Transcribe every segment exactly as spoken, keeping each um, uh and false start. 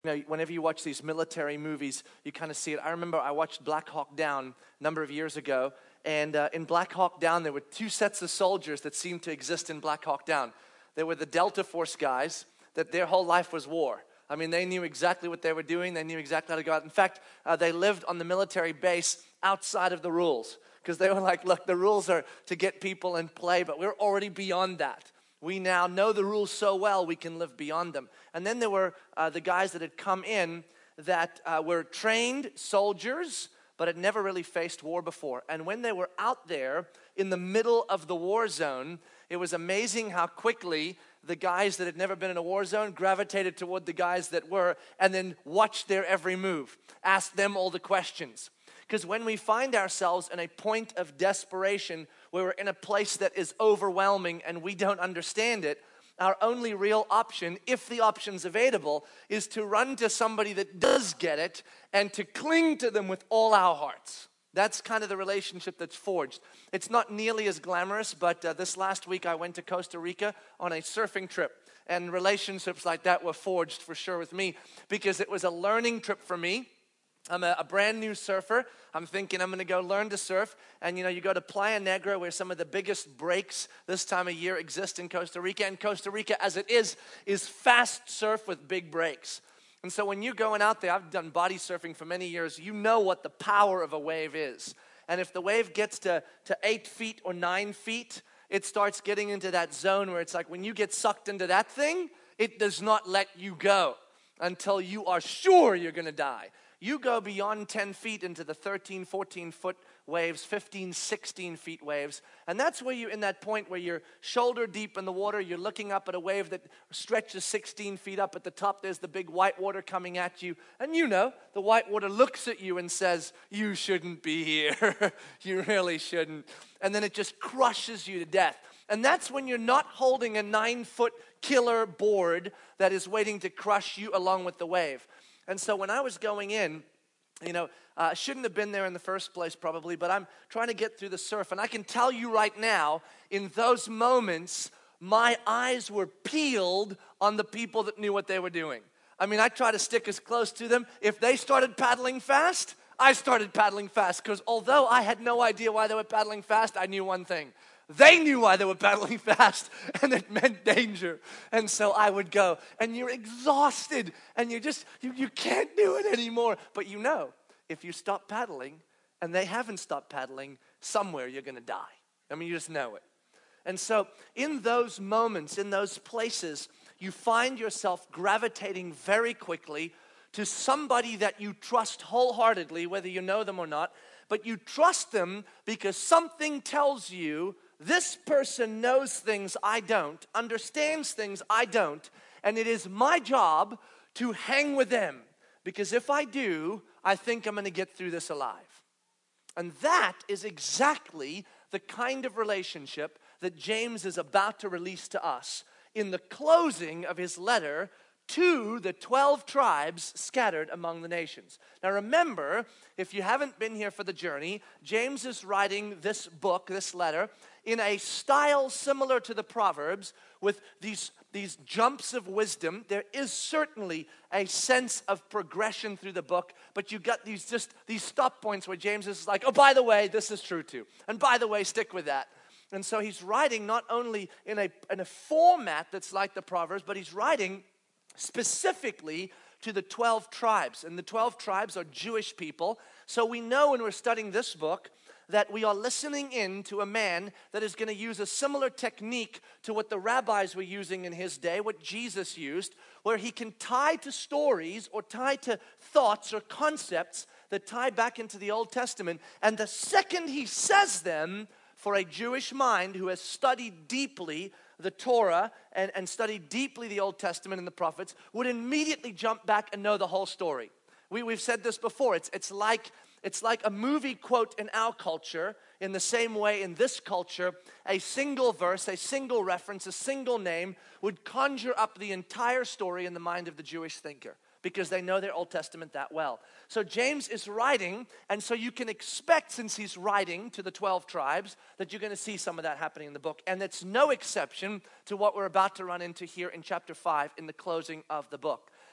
You know, whenever you watch these military movies, you kind of see it. I remember I watched Black Hawk Down a number of years ago, and uh, in Black Hawk Down, there were two sets of soldiers that seemed to exist in Black Hawk Down. There were the Delta Force guys, that their whole life was war. I mean, they knew exactly what they were doing. They knew exactly how to go out. In fact, uh, they lived on the military base outside of the rules, because they were like, look, the rules are to get people in play, but we're already beyond that. We now know the rules so well, we can live beyond them. And then there were uh, the guys that had come in that uh, were trained soldiers, but had never really faced war before. And when they were out there in the middle of the war zone, it was amazing how quickly the guys that had never been in a war zone gravitated toward the guys that were, and then watched their every move, asked them all the questions. Because when we find ourselves in a point of desperation, where we're in a place that is overwhelming and we don't understand it, our only real option, if the option's available, is to run to somebody that does get it and to cling to them with all our hearts. That's kind of the relationship that's forged. It's not nearly as glamorous, but uh, this last week I went to Costa Rica on a surfing trip. And relationships like that were forged for sure with me, because it was a learning trip for me. I'm a, a brand new surfer. I'm thinking I'm going to go learn to surf. And, you know, you go to Playa Negra, where some of the biggest breaks this time of year exist in Costa Rica. And Costa Rica, as it is, is fast surf with big breaks. And so when you're going out there, I've done body surfing for many years, you know what the power of a wave is. And if the wave gets to, to eight feet or nine feet, it starts getting into that zone where it's like when you get sucked into that thing, it does not let you go until you are sure you're going to die. You go beyond ten feet into the thirteen, fourteen foot waves, fifteen, sixteen feet waves. And that's where you're in that point where you're shoulder deep in the water. You're looking up at a wave that stretches sixteen feet up. At the top, there's the big white water coming at you. And you know, the white water looks at you and says, you shouldn't be here. You really shouldn't. And then it just crushes you to death. And that's when you're not holding a nine foot killer board that is waiting to crush you along with the wave. And so when I was going in, you know, I uh, shouldn't have been there in the first place probably, but I'm trying to get through the surf. And I can tell you right now, in those moments, my eyes were peeled on the people that knew what they were doing. I mean, I try to stick as close to them. If they started paddling fast, I started paddling fast. Because although I had no idea why they were paddling fast, I knew one thing. They knew why they were paddling fast, and it meant danger. And so I would go, and you're exhausted, and you just, you, you can't do it anymore. But you know, if you stop paddling, and they haven't stopped paddling, somewhere you're going to die. I mean, you just know it. And so in those moments, in those places, you find yourself gravitating very quickly to somebody that you trust wholeheartedly, whether you know them or not. But you trust them because something tells you, this person knows things I don't, understands things I don't, and it is my job to hang with them. Because if I do, I think I'm going to get through this alive. And that is exactly the kind of relationship that James is about to release to us in the closing of his letter to the twelve tribes scattered among the nations. Now remember, if you haven't been here for the journey, James is writing this book, this letter, in a style similar to the Proverbs, with these, these jumps of wisdom. There is certainly a sense of progression through the book, but you got these just these stop points where James is like, oh, by the way, this is true too. And by the way, stick with that. And so he's writing not only in a, in a format that's like the Proverbs, but he's writing specifically to the twelve tribes. And the twelve tribes are Jewish people. So we know when we're studying this book that we are listening in to a man that is going to use a similar technique to what the rabbis were using in his day, what Jesus used, where he can tie to stories or tie to thoughts or concepts that tie back into the Old Testament. And the second he says them, for a Jewish mind who has studied deeply the Torah and, and studied deeply the Old Testament and the prophets, would immediately jump back and know the whole story. We, we've said this before. It's, it's like It's like a movie quote in our culture. In the same way, in this culture, a single verse, a single reference, a single name would conjure up the entire story in the mind of the Jewish thinker, because they know their Old Testament that well. So James is writing, and so you can expect, since he's writing to the twelve tribes, that you're going to see some of that happening in the book. And it's no exception to what we're about to run into here in chapter five in the closing of the book.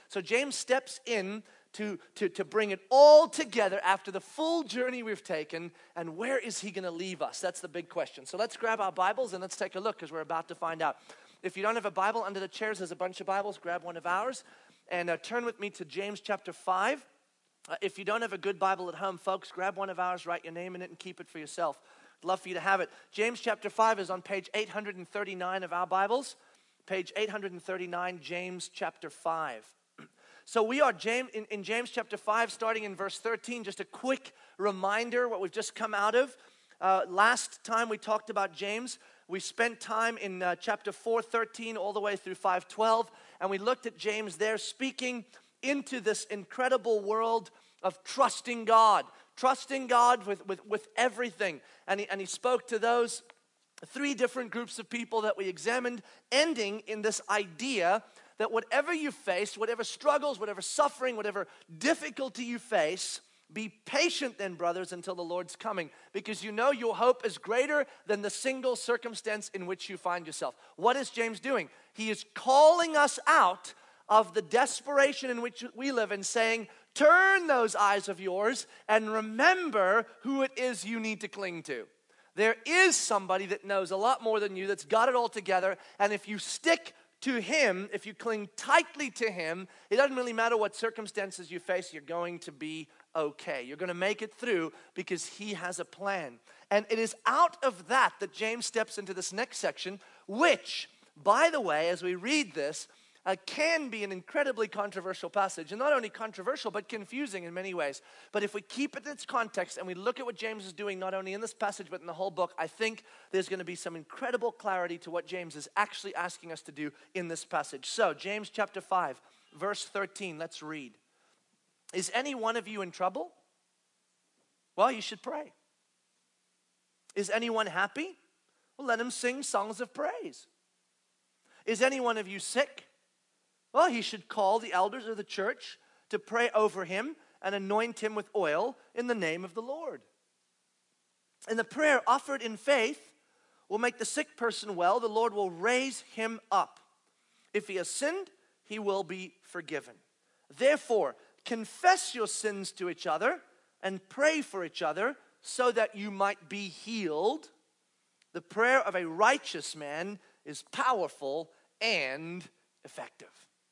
So James steps in to, to, to bring it all together after the full journey we've taken, and where is he going to leave us? That's the big question. So let's grab our Bibles and let's take a look, because we're about to find out. If you don't have a Bible, under the chairs there's a bunch of Bibles. Grab one of ours and uh, turn with me to James chapter five. Uh, if you don't have a good Bible at home, folks, grab one of ours, write your name in it, and keep it for yourself. I'd love for you to have it. James chapter five is on page eight hundred thirty-nine of our Bibles. Page eight hundred thirty-nine, James chapter five. So we are James, in, in James chapter five, starting in verse thirteen. Just a quick reminder what we've just come out of. Uh, last time we talked about James, we spent time in uh, chapter four thirteen all the way through five twelve, and we looked at James there speaking into this incredible world of trusting God, trusting God with, with, with everything. And he, and he spoke to those three different groups of people that we examined, ending in this idea that whatever you face, whatever struggles, whatever suffering, whatever difficulty you face, be patient then, brothers, until the Lord's coming, because you know your hope is greater than the single circumstance in which you find yourself. What is James doing? He is calling us out of the desperation in which we live and saying, turn those eyes of yours and remember who it is you need to cling to. There is somebody that knows a lot more than you, that's got it all together, and if you stick to him, if you cling tightly to him, it doesn't really matter what circumstances you face, you're going to be okay. You're going to make it through because he has a plan. And it is out of that that James steps into this next section, which, by the way, as we read this, Uh, can be an incredibly controversial passage. And not only controversial, but confusing in many ways. But if we keep it in its context and we look at what James is doing, not only in this passage, but in the whole book, I think there's going to be some incredible clarity to what James is actually asking us to do in this passage. So, James chapter five, verse thirteen, let's read. Is any one of you in trouble? Well, you should pray. Is anyone happy? Well, let him sing songs of praise. Is any one of you sick? Well, he should call the elders of the church to pray over him and anoint him with oil in the name of the Lord. And the prayer offered in faith will make the sick person well. The Lord will raise him up. If he has sinned, he will be forgiven. Therefore, confess your sins to each other and pray for each other so that you might be healed. The prayer of a righteous man is powerful and effective.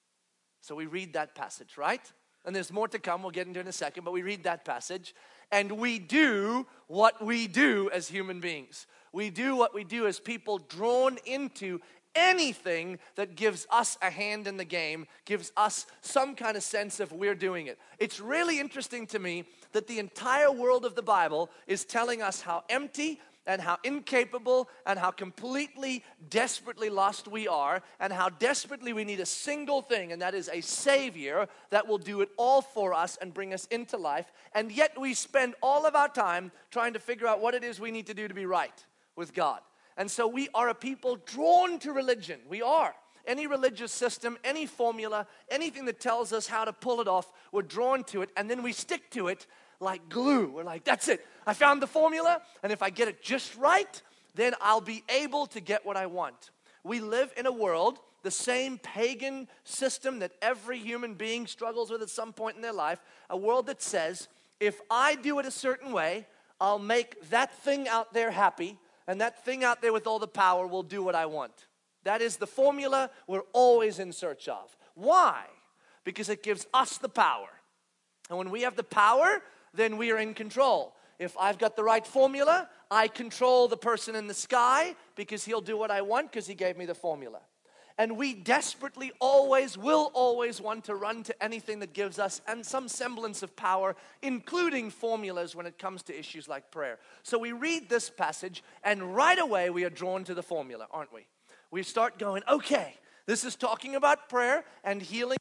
So we read that passage, right? And there's more to come, we'll get into in a second, but we read that passage, and we do what we do as human beings. We do what we do as people drawn into anything that gives us a hand in the game, gives us some kind of sense of we're doing it. It's really interesting to me that the entire world of the Bible is telling us how empty and how incapable and how completely, desperately lost we are, and how desperately we need a single thing, and that is a Savior that will do it all for us and bring us into life. And yet we spend all of our time trying to figure out what it is we need to do to be right with God. And so we are a people drawn to religion. We are. Any religious system, any formula, anything that tells us how to pull it off, we're drawn to it, and then we stick to it like glue. We're like, that's it. I found the formula, and if I get it just right, then I'll be able to get what I want. We live in a world, the same pagan system that every human being struggles with at some point in their life, a world that says, if I do it a certain way, I'll make that thing out there happy, and that thing out there with all the power will do what I want. That is the formula we're always in search of. Why? Because it gives us the power. And when we have the power, then we are in control. If I've got the right formula, I control the person in the sky because he'll do what I want because he gave me the formula. And we desperately always, will always want to run to anything that gives us and some semblance of power, including formulas when it comes to issues like prayer. So we read this passage, and right away we are drawn to the formula, aren't we? We start going, okay, this is talking about prayer and healing.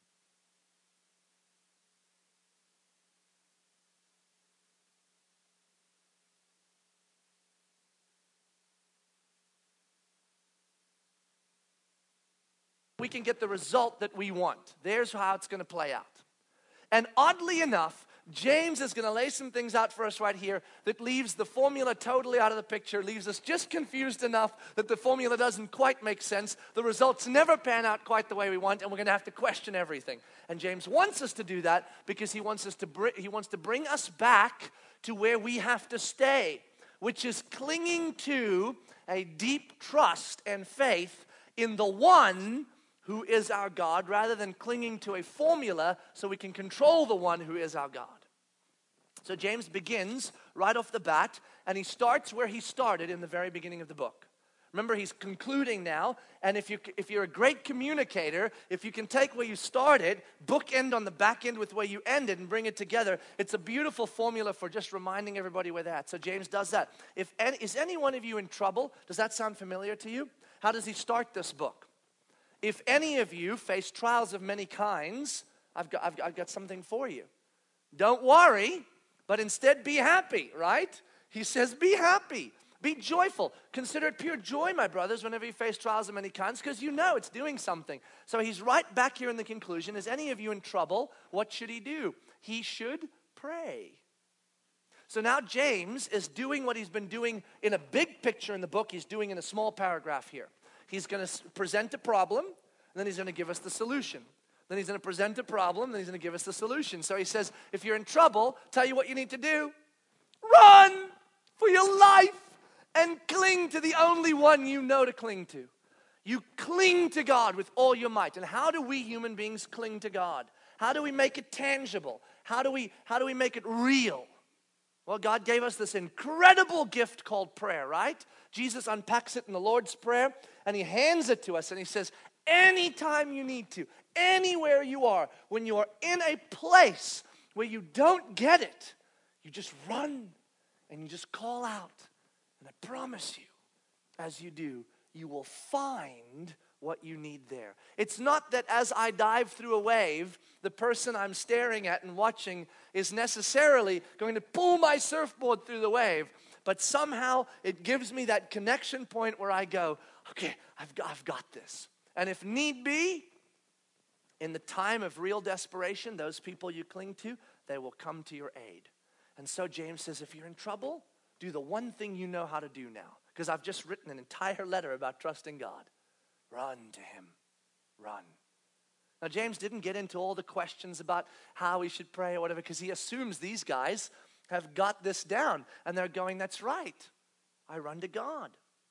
We can get the result that we want. There's how it's going to play out. And oddly enough, James is going to lay some things out for us right here that leaves the formula totally out of the picture, leaves us just confused enough that the formula doesn't quite make sense. The results never pan out quite the way we want, and we're going to have to question everything. And James wants us to do that because he wants us to br- he wants to bring us back to where we have to stay, which is clinging to a deep trust and faith in the one who is our God, rather than clinging to a formula so we can control the one who is our God. So James begins right off the bat, and he starts where he started in the very beginning of the book. Remember, he's concluding now, and if, you, if you're a great communicator, if you can take where you started, bookend on the back end with where you ended and bring it together, it's a beautiful formula for just reminding everybody where they're at. So James does that. If any, is any one of you in trouble? Does that sound familiar to you? How does he start this book? If any of you face trials of many kinds, I've got, I've, I've got something for you. Don't worry, but instead be happy, right? He says be happy, be joyful. Consider it pure joy, my brothers, whenever you face trials of many kinds, because you know it's doing something. So he's right back here in the conclusion. Is any of you in trouble? What should he do? He should pray. So now James is doing what he's been doing in a big picture in the book. He's doing in a small paragraph here. He's going to present a problem, and then he's going to give us the solution. Then he's going to present a problem, then he's going to give us the solution. So he says, if you're in trouble, tell you what you need to do. Run for your life and cling to the only one you know to cling to. You cling to God with all your might. And how do we human beings cling to God? How do we make it tangible? How do we, how do we make it real? Well, God gave us this incredible gift called prayer, right? Jesus unpacks it in the Lord's Prayer, and he hands it to us, and he says, anytime you need to, anywhere you are, when you are in a place where you don't get it, you just run and you just call out. And I promise you, as you do, you will find what you need there. It's not that as I dive through a wave, the person I'm staring at and watching is necessarily going to pull my surfboard through the wave, but somehow it gives me that connection point where I go, okay, I've got, I've got this. And if need be, in the time of real desperation, those people you cling to, they will come to your aid. And so James says, if you're in trouble, do the one thing you know how to do now. Because I've just written an entire letter about trusting God. Run to him. Run. Now, James didn't get into all the questions about how we should pray or whatever, because he assumes these guys have got this down. And they're going, that's right. I run to God.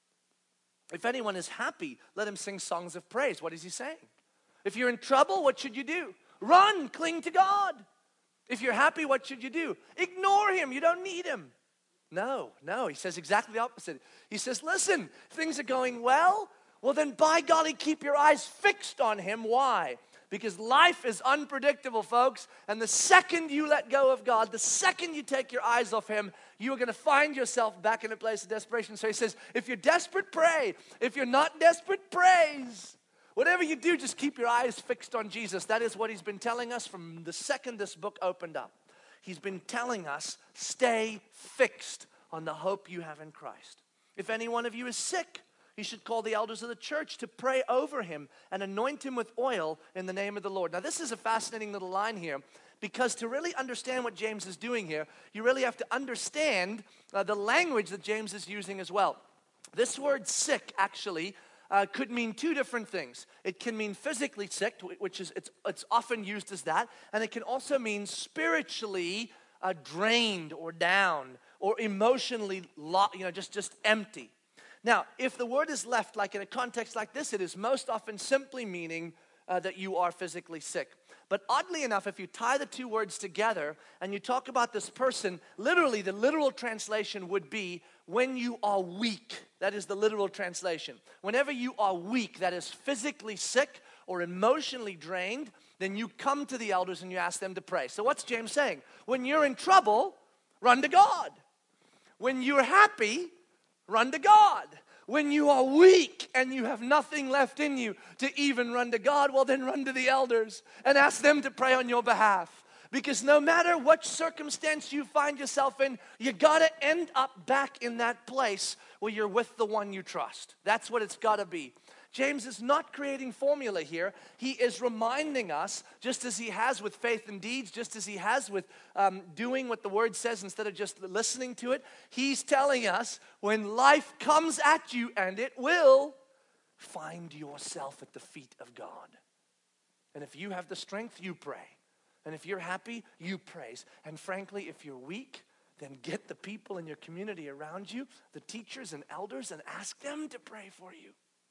If anyone is happy, let him sing songs of praise. What is he saying? If you're in trouble, what should you do? Run, cling to God. If you're happy, what should you do? Ignore him. You don't need him. No, no. He says exactly the opposite. He says, listen, things are going well. Well, then by golly, keep your eyes fixed on him. Why? Because life is unpredictable, folks. And the second you let go of God, the second you take your eyes off him, you are going to find yourself back in a place of desperation. So he says, if you're desperate, pray. If you're not desperate, praise. Whatever you do, just keep your eyes fixed on Jesus. That is what he's been telling us from the second this book opened up. He's been telling us, stay fixed on the hope you have in Christ. If any one of you is sick, you should call the elders of the church to pray over him and anoint him with oil in the name of the Lord. Now, this is a fascinating little line here, because to really understand what James is doing here, you really have to understand uh, the language that James is using as well. This word sick actually uh, could mean two different things. It can mean physically sick, which is it's, it's often used as that, and it can also mean spiritually uh, drained or down or emotionally, lo- you know, just, just empty. Now, if the word is left like in a context like this, it is most often simply meaning uh, that you are physically sick. But oddly enough, if you tie the two words together and you talk about this person, literally the literal translation would be when you are weak. That is the literal translation. Whenever you are weak, that is physically sick or emotionally drained, then you come to the elders and you ask them to pray. So what's James saying? When you're in trouble, run to God. When you're happy, run to God. When you are weak and you have nothing left in you to even run to God, well then run to the elders and ask them to pray on your behalf. Because no matter what circumstance you find yourself in, you gotta end up back in that place where you're with the one you trust. That's what it's gotta be. James is not creating formula here. He is reminding us, just as he has with faith and deeds, just as he has with um, doing what the word says instead of just listening to it. He's telling us when life comes at you, and it will, find yourself at the feet of God. And if you have the strength, you pray. And if you're happy, you praise. And frankly, if you're weak, then get the people in your community around you, the teachers and elders, and ask them to pray for you.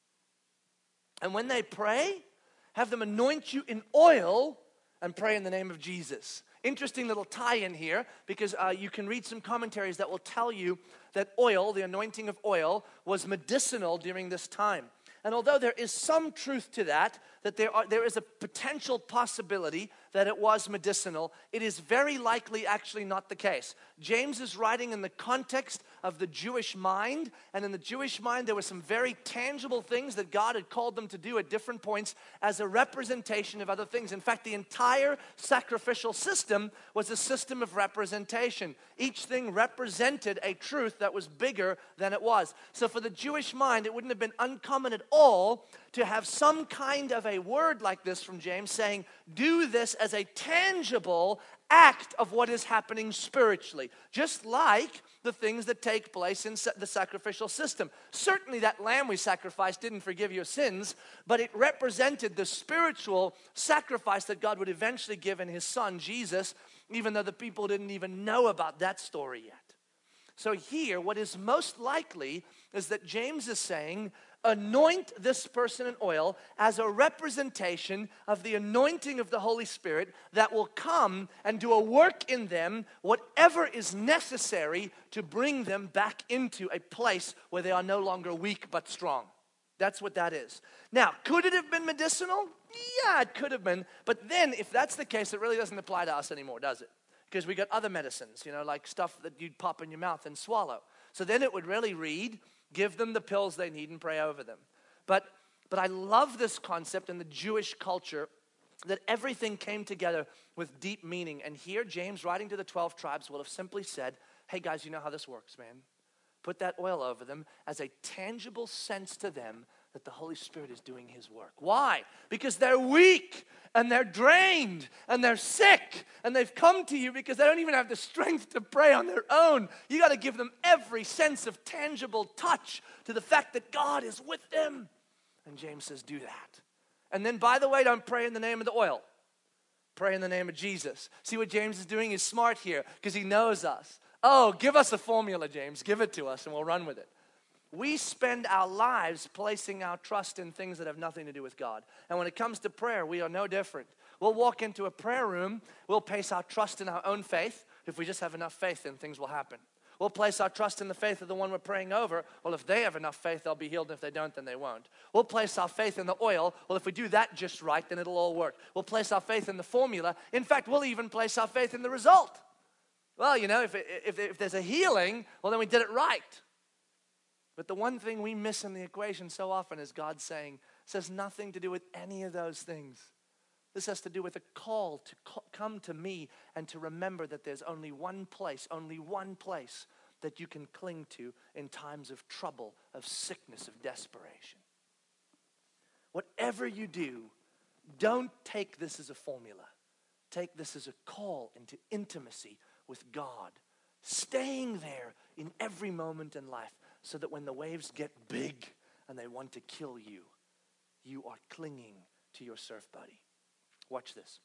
And when they pray, have them anoint you in oil and pray in the name of Jesus. Interesting little tie-in here, because uh, you can read some commentaries that will tell you that oil, the anointing of oil, was medicinal during this time. And although there is some truth to that, that there are, there is a potential possibility that it was medicinal, it is very likely actually not the case. James is writing in the context of the Jewish mind, and in the Jewish mind there were some very tangible things that God had called them to do at different points as a representation of other things. In fact, the entire sacrificial system was a system of representation. Each thing represented a truth that was bigger than it was. So for the Jewish mind, it wouldn't have been uncommon at all to have some kind of a word like this from James saying, do this as a tangible act of what is happening spiritually, just like the things that take place in the sacrificial system. Certainly that lamb we sacrificed didn't forgive your sins, but it represented the spiritual sacrifice that God would eventually give in his son, Jesus, even though the people didn't even know about that story yet. So here, what is most likely is that James is saying, anoint this person in oil as a representation of the anointing of the Holy Spirit that will come and do a work in them, whatever is necessary to bring them back into a place where they are no longer weak but strong. That's what that is. Now, could it have been medicinal? Yeah, it could have been. But then, if that's the case, it really doesn't apply to us anymore, does it? Because we got other medicines, you know, like stuff that you'd pop in your mouth and swallow. So then it would really read, give them the pills they need and pray over them. But but I love this concept in the Jewish culture that everything came together with deep meaning. And here James, writing to the twelve tribes, will have simply said, hey guys, you know how this works, man. Put that oil over them as a tangible sense to them that the Holy Spirit is doing his work. Why? Because they're weak and they're drained and they're sick and they've come to you because they don't even have the strength to pray on their own. You got to give them every sense of tangible touch to the fact that God is with them. And James says, do that. And then, by the way, don't pray in the name of the oil. Pray in the name of Jesus. See what James is doing? He's smart here because he knows us. Oh, give us a formula, James. Give it to us and we'll run with it. We spend our lives placing our trust in things that have nothing to do with God. And when it comes to prayer, we are no different. We'll walk into a prayer room. We'll place our trust in our own faith. If we just have enough faith, then things will happen. We'll place our trust in the faith of the one we're praying over. Well, if they have enough faith, they'll be healed. If they don't, then they won't. We'll place our faith in the oil. Well, if we do that just right, then it'll all work. We'll place our faith in the formula. In fact, we'll even place our faith in the result. Well, you know, if, if, if there's a healing, well, then we did it right. But the one thing we miss in the equation so often is God saying, this has nothing to do with any of those things. This has to do with a call to call, come to me and to remember that there's only one place, only one place that you can cling to in times of trouble, of sickness, of desperation. Whatever you do, don't take this as a formula. Take this as a call into intimacy with God, staying there in every moment in life, so that when the waves get big and they want to kill you, you are clinging to your surf buddy. Watch this.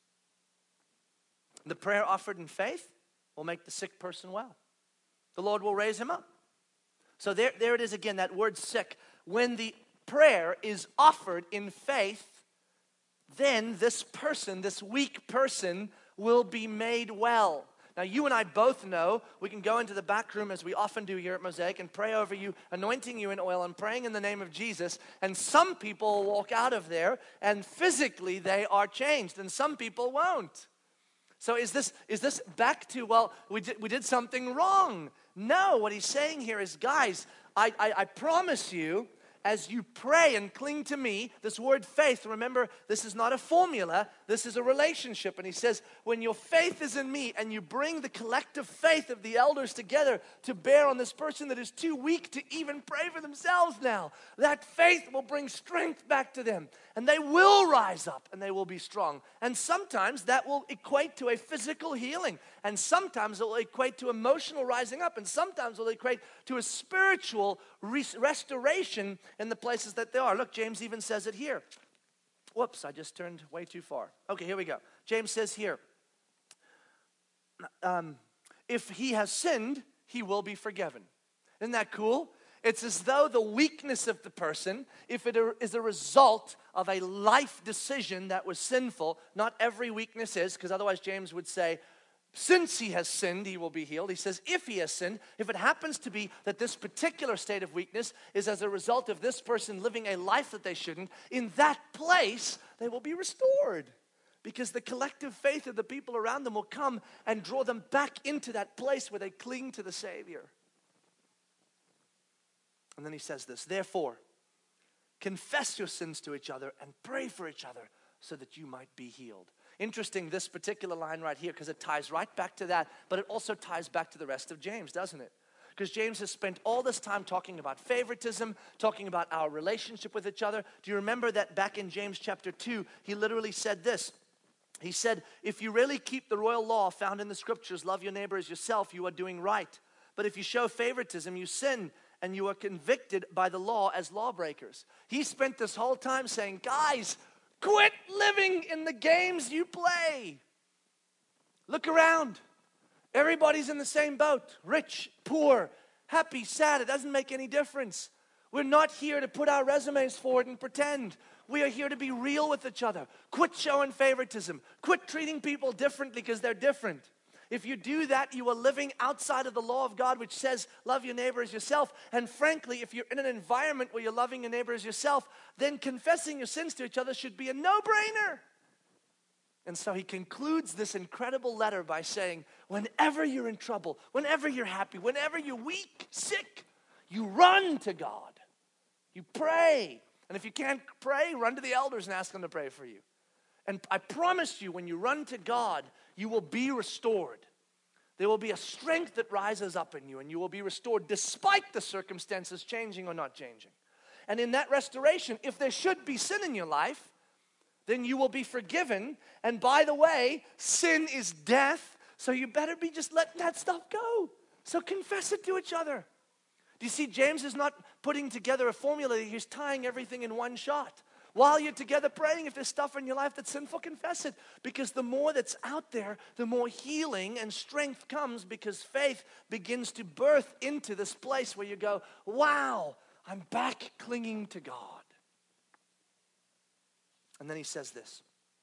The prayer offered in faith will make the sick person well. The Lord will raise him up. So there, there it is again, that word sick. When the prayer is offered in faith, then this person, this weak person, will be made well. Now, you and I both know we can go into the back room, as we often do here at Mosaic, and pray over you, anointing you in oil and praying in the name of Jesus. And some people will walk out of there and physically they are changed, and some people won't. So is this is this back to, well, we did, we did something wrong? No, what he's saying here is, guys, I, I, I promise you as you pray and cling to me, this word faith, remember, this is not a formula, this is a relationship. And he says, when your faith is in me and you bring the collective faith of the elders together to bear on this person that is too weak to even pray for themselves now, that faith will bring strength back to them. And they will rise up and they will be strong. And sometimes that will equate to a physical healing. And sometimes it will equate to emotional rising up. And sometimes it will equate to a spiritual res- restoration in the places that they are. Look, James even says it here. Whoops, I just turned way too far. Okay, here we go. James says here, um, if he has sinned, he will be forgiven. Isn't that cool? It's as though the weakness of the person, if it is a result of a life decision that was sinful, not every weakness is, because otherwise James would say, since he has sinned, he will be healed. He says, if he has sinned, if it happens to be that this particular state of weakness is as a result of this person living a life that they shouldn't, in that place, they will be restored. Because the collective faith of the people around them will come and draw them back into that place where they cling to the Savior. And then he says this, therefore, confess your sins to each other and pray for each other so that you might be healed. Interesting, this particular line right here, because it ties right back to that, but it also ties back to the rest of James, doesn't it? Because James has spent all this time talking about favoritism, talking about our relationship with each other. Do you remember that back in James chapter two, he literally said this. He said, if you really keep the royal law found in the scriptures, love your neighbor as yourself, you are doing right. But if you show favoritism, you sin, and you are convicted by the law as lawbreakers. He spent this whole time saying, guys, quit living in the games you play. Look around. Everybody's in the same boat. Rich, poor, happy, sad. It doesn't make any difference. We're not here to put our resumes forward and pretend. We are here to be real with each other. Quit showing favoritism. Quit treating people differently because they're different. If you do that, you are living outside of the law of God, which says, love your neighbor as yourself. And frankly, if you're in an environment where you're loving your neighbor as yourself, then confessing your sins to each other should be a no-brainer. And so he concludes this incredible letter by saying, whenever you're in trouble, whenever you're happy, whenever you're weak, sick, you run to God. You pray. And if you can't pray, run to the elders and ask them to pray for you. And I promise you, when you run to God, you will be restored. There will be a strength that rises up in you, and you will be restored despite the circumstances changing or not changing. And in that restoration, if there should be sin in your life, then you will be forgiven. And by the way, sin is death, so you better be just letting that stuff go. So confess it to each other. Do you see, James is not putting together a formula. He's tying everything in one shot. While you're together praying, if there's stuff in your life that's sinful, confess it. Because the more that's out there, the more healing and strength comes, because faith begins to birth into this place where you go, wow, I'm back clinging to God. And then he says this.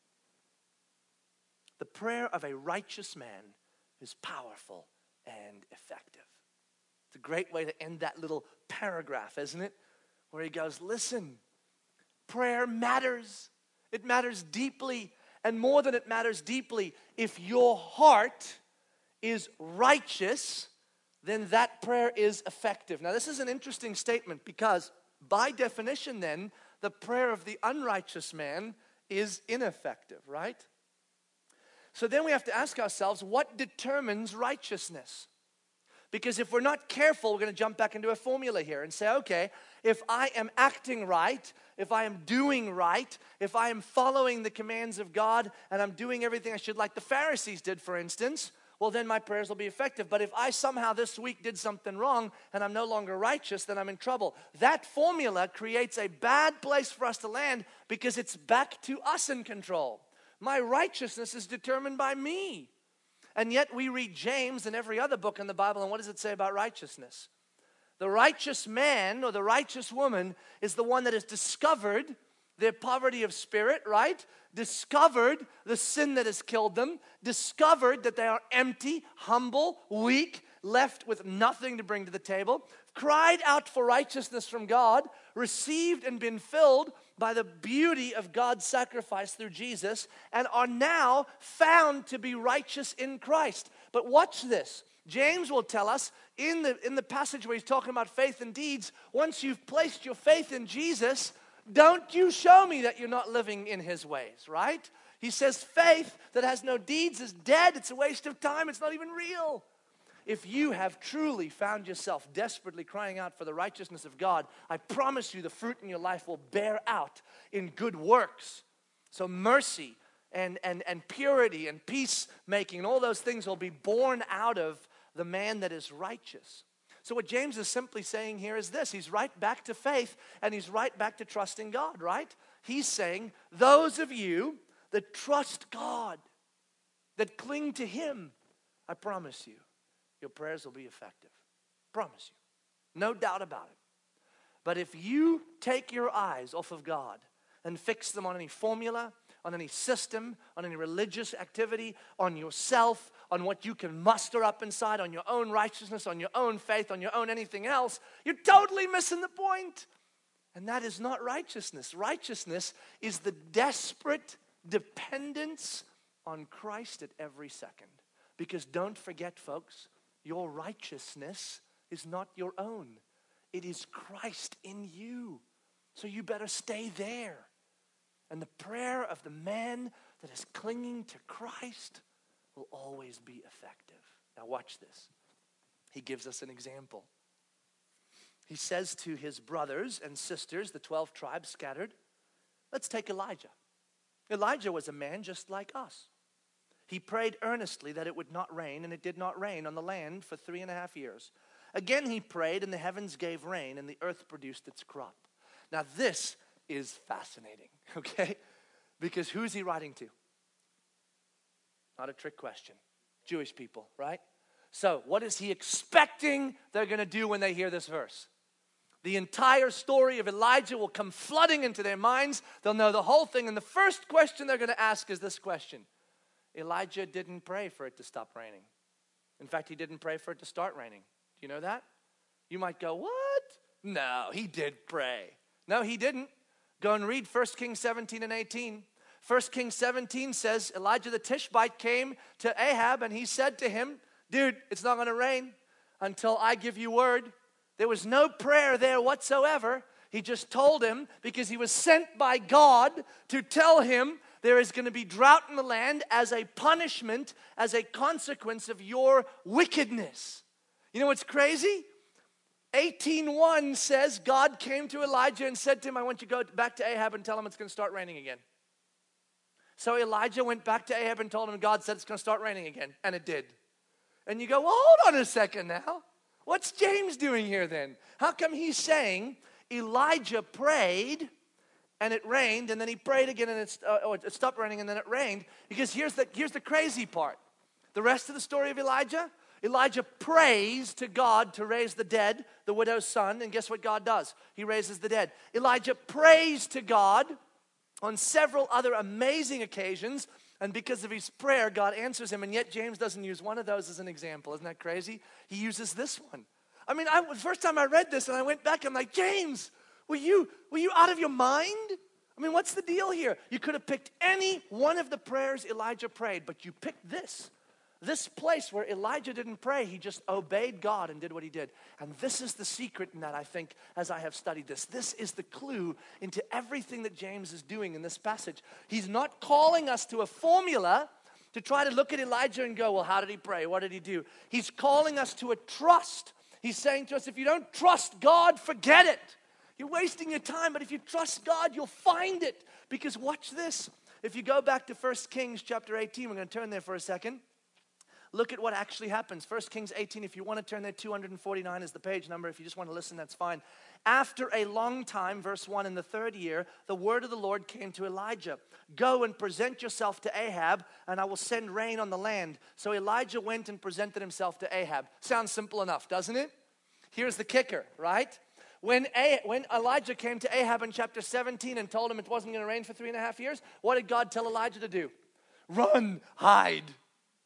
The prayer of a righteous man is powerful and effective. It's a great way to end that little paragraph, isn't it? Where he goes, listen, prayer matters. It matters deeply. And more than it matters deeply, if your heart is righteous, then that prayer is effective. Now, this is an interesting statement, because by definition then, the prayer of the unrighteous man is ineffective, right? So then we have to ask ourselves, what determines righteousness? Because if we're not careful, we're going to jump back into a formula here and say, okay, if I am acting right, if I am doing right, if I am following the commands of God and I'm doing everything I should, like the Pharisees did, for instance, well, then my prayers will be effective. But if I somehow this week did something wrong and I'm no longer righteous, then I'm in trouble. That formula creates a bad place for us to land, because it's back to us in control. My righteousness is determined by me. And yet we read James and every other book in the Bible, and what does it say about righteousness? The righteous man or the righteous woman is the one that has discovered their poverty of spirit, right? Discovered the sin that has killed them, discovered that they are empty, humble, weak, left with nothing to bring to the table, cried out for righteousness from God, received and been filled by the beauty of God's sacrifice through Jesus, and are now found to be righteous in Christ. But watch this. James will tell us in the, in the passage where he's talking about faith and deeds, once you've placed your faith in Jesus, don't you show me that you're not living in his ways, right? He says faith that has no deeds is dead. It's a waste of time. It's not even real. If you have truly found yourself desperately crying out for the righteousness of God, I promise you the fruit in your life will bear out in good works. So mercy and, and, and purity and peacemaking and all those things will be born out of the man that is righteous. So what James is simply saying here is this. He's right back to faith and he's right back to trusting God, right? He's saying, those of you that trust God, that cling to him, I promise you, your prayers will be effective. Promise you. No doubt about it. But if you take your eyes off of God and fix them on any formula, on any system, on any religious activity, on yourself, on what you can muster up inside, on your own righteousness, on your own faith, on your own anything else, you're totally missing the point. And that is not righteousness. Righteousness is the desperate dependence on Christ at every second. Because don't forget, folks, your righteousness is not your own. It is Christ in you. So you better stay there. And the prayer of the man that is clinging to Christ will always be effective. Now watch this. He gives us an example. He says to his brothers and sisters, the twelve tribes scattered, let's take Elijah. Elijah was a man just like us. He prayed earnestly that it would not rain, and it did not rain on the land for three and a half years. Again he prayed, and the heavens gave rain, and the earth produced its crop. Now this is fascinating, okay? Because who's he writing to? Not a trick question. Jewish people, right? So what is he expecting they're going to do when they hear this verse? The entire story of Elijah will come flooding into their minds. They'll know the whole thing. And the first question they're going to ask is this question. Elijah didn't pray for it to stop raining. In fact, he didn't pray for it to start raining. Do you know that? You might go, what? No, he did pray. No, he didn't. Go and read First Kings seventeen and eighteen. First Kings seventeen says, Elijah the Tishbite came to Ahab and he said to him, dude, it's not going to rain until I give you word. There was no prayer there whatsoever. He just told him because he was sent by God to tell him there is going to be drought in the land as a punishment, as a consequence of your wickedness. You know what's crazy? eighteen one says God came to Elijah and said to him, I want you to go back to Ahab and tell him it's going to start raining again. So Elijah went back to Ahab and told him God said it's going to start raining again. And it did. And you go, well, hold on a second now. What's James doing here then? How come he's saying Elijah prayed and it rained, and then he prayed again and it, uh, it stopped raining and then it rained? Because here's the, here's the crazy part. The rest of the story of Elijah, Elijah prays to God to raise the dead, the widow's son, and guess what God does? He raises the dead. Elijah prays to God on several other amazing occasions, and because of his prayer, God answers him, and yet James doesn't use one of those as an example. Isn't that crazy? He uses this one. I mean, I, the first time I read this and I went back, I'm like, James, were you, were you out of your mind? I mean, what's the deal here? You could have picked any one of the prayers Elijah prayed, but you picked this. This place where Elijah didn't pray, he just obeyed God and did what he did. And this is the secret in that, I think, as I have studied this. This is the clue into everything that James is doing in this passage. He's not calling us to a formula to try to look at Elijah and go, well, how did he pray? What did he do? He's calling us to a trust. He's saying to us, if you don't trust God, forget it. You're wasting your time, but if you trust God, you'll find it. Because watch this. If you go back to First Kings chapter eighteen, we're going to turn there for a second. Look at what actually happens. First Kings eighteen, if you want to turn there, two forty-nine is the page number. If you just want to listen, that's fine. After a long time, verse one, in the third year, the word of the Lord came to Elijah. Go and present yourself to Ahab, and I will send rain on the land. So Elijah went and presented himself to Ahab. Sounds simple enough, doesn't it? Here's the kicker, right? When, A- when Elijah came to Ahab in chapter seventeen and told him it wasn't going to rain for three and a half years, what did God tell Elijah to do? Run, hide.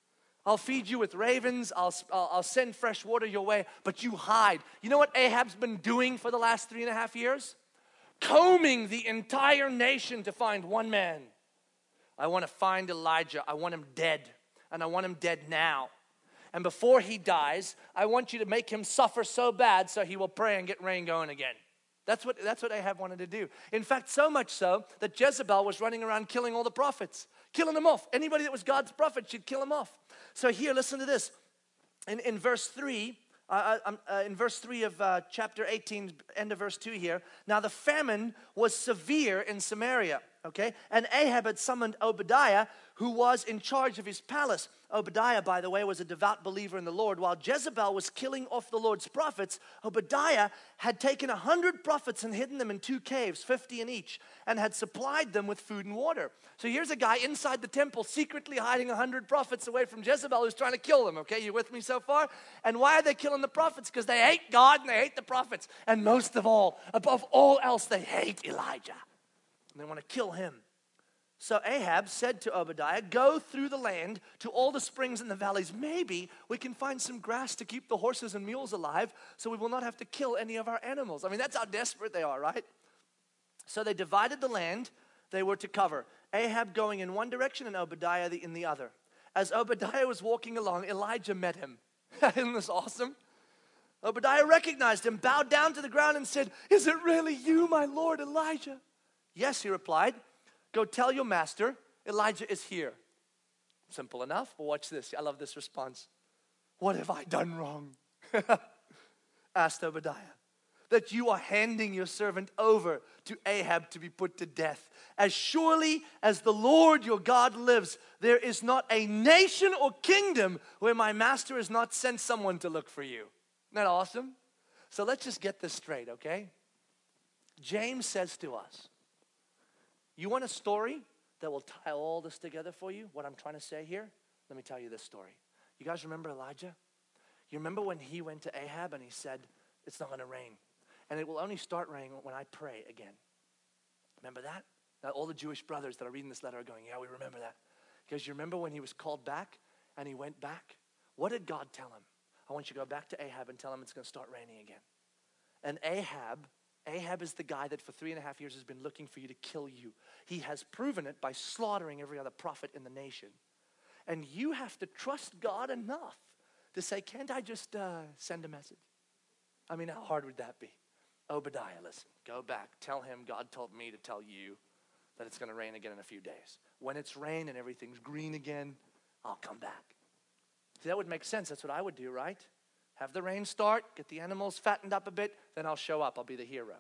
I'll feed you with ravens. I'll, I'll, I'll send fresh water your way, but you hide. You know what Ahab's been doing for the last three and a half years? Combing the entire nation to find one man. I want to find Elijah. I want him dead, and I want him dead now. And before he dies, I want you to make him suffer so bad so he will pray and get rain going again. That's what, that's what Ahab wanted to do. In fact, so much so that Jezebel was running around killing all the prophets, killing them off. Anybody that was God's prophet, she'd kill him off. So here, listen to this. In, in verse three, uh, uh, in verse three of uh, chapter eighteen, end of verse two here. Now the famine was severe in Samaria, okay? And Ahab had summoned Obadiah, who was in charge of his palace. Obadiah, by the way, was a devout believer in the Lord. While Jezebel was killing off the Lord's prophets, Obadiah had taken a hundred prophets and hidden them in two caves, fifty in each, and had supplied them with food and water. So here's a guy inside the temple secretly hiding a hundred prophets away from Jezebel who's trying to kill them, okay? You with me so far? And why are they killing the prophets? Because they hate God and they hate the prophets. And most of all, above all else, they hate Elijah. And they want to kill him. So Ahab said to Obadiah, go through the land to all the springs and the valleys. Maybe we can find some grass to keep the horses and mules alive so we will not have to kill any of our animals. I mean, that's how desperate they are, right? So they divided the land they were to cover. Ahab going in one direction and Obadiah in the other. As Obadiah was walking along, Elijah met him. Isn't this awesome? Obadiah recognized him, bowed down to the ground and said, is it really you, my Lord Elijah? Yes, he replied. Go tell your master, Elijah is here. Simple enough, but watch this. I love this response. What have I done wrong? Asked Obadiah. That you are handing your servant over to Ahab to be put to death. As surely as the Lord your God lives, there is not a nation or kingdom where my master has not sent someone to look for you. Isn't that awesome? So let's just get this straight, okay? James says to us, you want a story that will tie all this together for you? What I'm trying to say here? Let me tell you this story. You guys remember Elijah? You remember when he went to Ahab and he said, it's not going to rain. And it will only start raining when I pray again. Remember that? Now all the Jewish brothers that are reading this letter are going, yeah, we remember that. Because you remember when he was called back and he went back? What did God tell him? I want you to go back to Ahab and tell him it's going to start raining again. And Ahab Ahab is the guy that for three and a half years has been looking for you to kill you. He has proven it by slaughtering every other prophet in the nation. And you have to trust God enough to say, can't I just uh, send a message? I mean, how hard would that be? Obadiah, listen, go back. Tell him God told me to tell you that it's going to rain again in a few days. When it's rain and everything's green again, I'll come back. See, that would make sense. That's what I would do, right? Have the rain start, get the animals fattened up a bit, then I'll show up. I'll be the hero.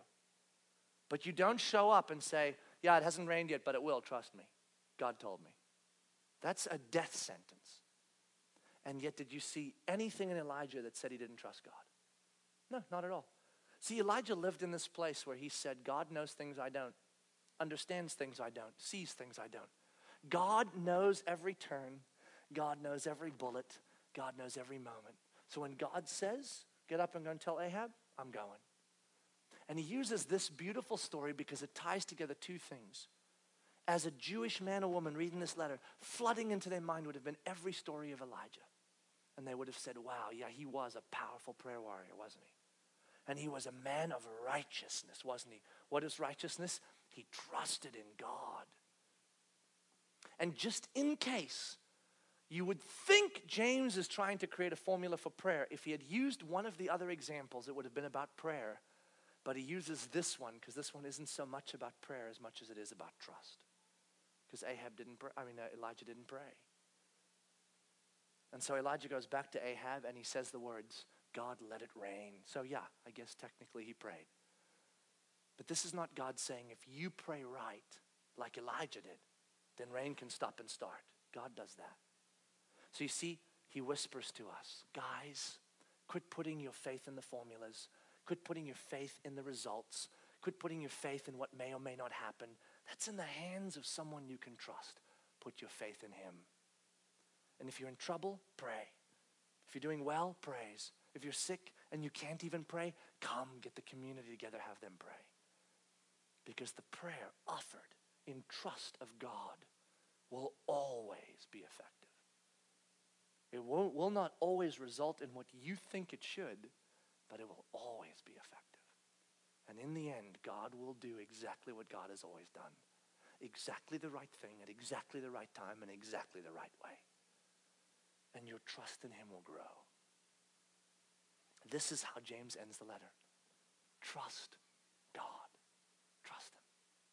But you don't show up and say, yeah, it hasn't rained yet, but it will, trust me. God told me. That's a death sentence. And yet did you see anything in Elijah that said he didn't trust God? No, not at all. See, Elijah lived in this place where he said, God knows things I don't, understands things I don't, sees things I don't. God knows every turn. God knows every bullet. God knows every moment. So when God says, get up and go and tell Ahab, I'm going. And he uses this beautiful story because it ties together two things. As a Jewish man or woman reading this letter, flooding into their mind would have been every story of Elijah. And they would have said, wow, yeah, he was a powerful prayer warrior, wasn't he? And he was a man of righteousness, wasn't he? What is righteousness? He trusted in God. And just in case you would think James is trying to create a formula for prayer. If he had used one of the other examples, it would have been about prayer. But he uses this one because this one isn't so much about prayer as much as it is about trust. Because Ahab didn't pray. I mean, uh, Elijah didn't pray. And so Elijah goes back to Ahab and he says the words, God, let it rain. So yeah, I guess technically he prayed. But this is not God saying, if you pray right, like Elijah did, then rain can stop and start. God does that. So you see, he whispers to us, guys, quit putting your faith in the formulas. Quit putting your faith in the results. Quit putting your faith in what may or may not happen. That's in the hands of someone you can trust. Put your faith in him. And if you're in trouble, pray. If you're doing well, praise. If you're sick and you can't even pray, come get the community together, have them pray. Because the prayer offered in trust of God will always be effective. It won't, will not always result in what you think it should, but it will always be effective. And in the end, God will do exactly what God has always done. Exactly the right thing at exactly the right time and exactly the right way. And your trust in him will grow. This is how James ends the letter. Trust God. Trust him.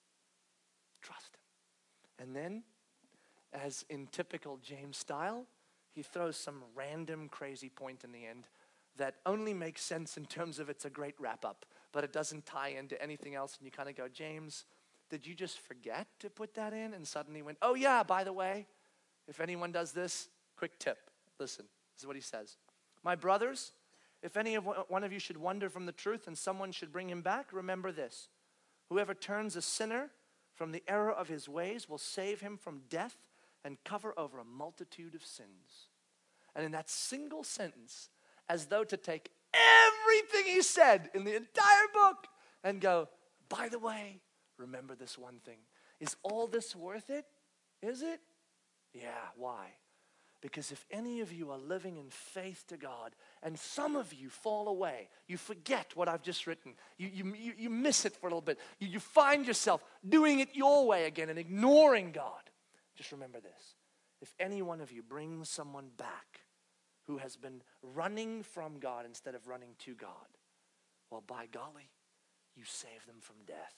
Trust him. And then, as in typical James style, he throws some random crazy point in the end that only makes sense in terms of it's a great wrap-up, but it doesn't tie into anything else. And you kind of go, James, did you just forget to put that in? And suddenly went, oh yeah, by the way, if anyone does this, quick tip. Listen, this is what he says. My brothers, if any of one of you should wander from the truth and someone should bring him back, remember this. Whoever turns a sinner from the error of his ways will save him from death and cover over a multitude of sins. And in that single sentence, as though to take everything he said in the entire book and go, by the way, remember this one thing. Is all this worth it? Is it? Yeah, why? Because if any of you are living in faith to God, and some of you fall away, you forget what I've just written, you, you, you, you miss it for a little bit, you, you find yourself doing it your way again and ignoring God, just remember this. If any one of you brings someone back who has been running from God instead of running to God, well, by golly, you save them from death.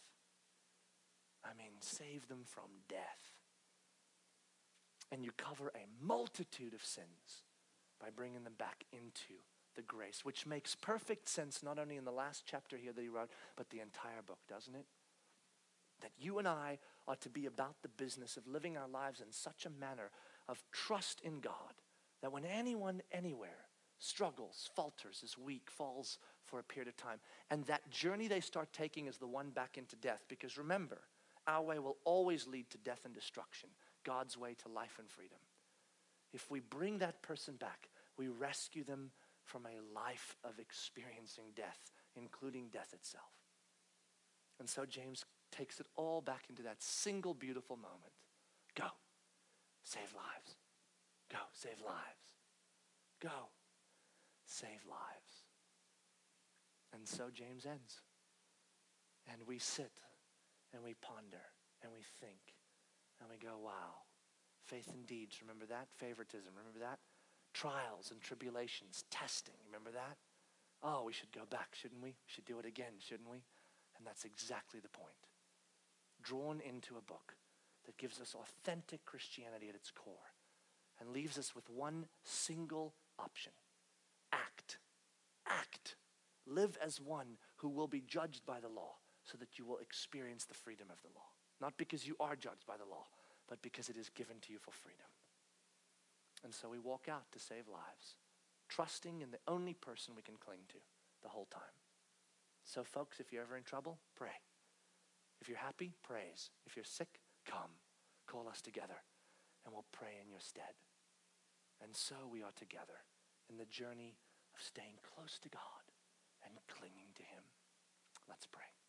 I mean, save them from death. And you cover a multitude of sins by bringing them back into the grace, which makes perfect sense not only in the last chapter here that he wrote, but the entire book, doesn't it? That you and I are to be about the business of living our lives in such a manner of trust in God that when anyone anywhere struggles, falters, is weak, falls for a period of time, and that journey they start taking is the one back into death. Because remember, our way will always lead to death and destruction. God's way to life and freedom. If we bring that person back, we rescue them from a life of experiencing death, including death itself. And so James takes it all back into that single beautiful moment. Go, save lives. Go, save lives. Go, save lives. And so James ends. And we sit and we ponder and we think. And we go, wow, faith and deeds, remember that? Favoritism, remember that? Trials and tribulations, testing, remember that? Oh, we should go back, shouldn't we? We should do it again, shouldn't we? And that's exactly the point. Drawn into a book that gives us authentic Christianity at its core and leaves us with one single option. Act. Act. Live as one who will be judged by the law so that you will experience the freedom of the law. Not because you are judged by the law, but because it is given to you for freedom. And so we walk out to save lives, trusting in the only person we can cling to the whole time. So folks, if you're ever in trouble, pray. If you're happy, praise. If you're sick, come. Call us together, and we'll pray in your stead. And so we are together in the journey of staying close to God and clinging to him. Let's pray.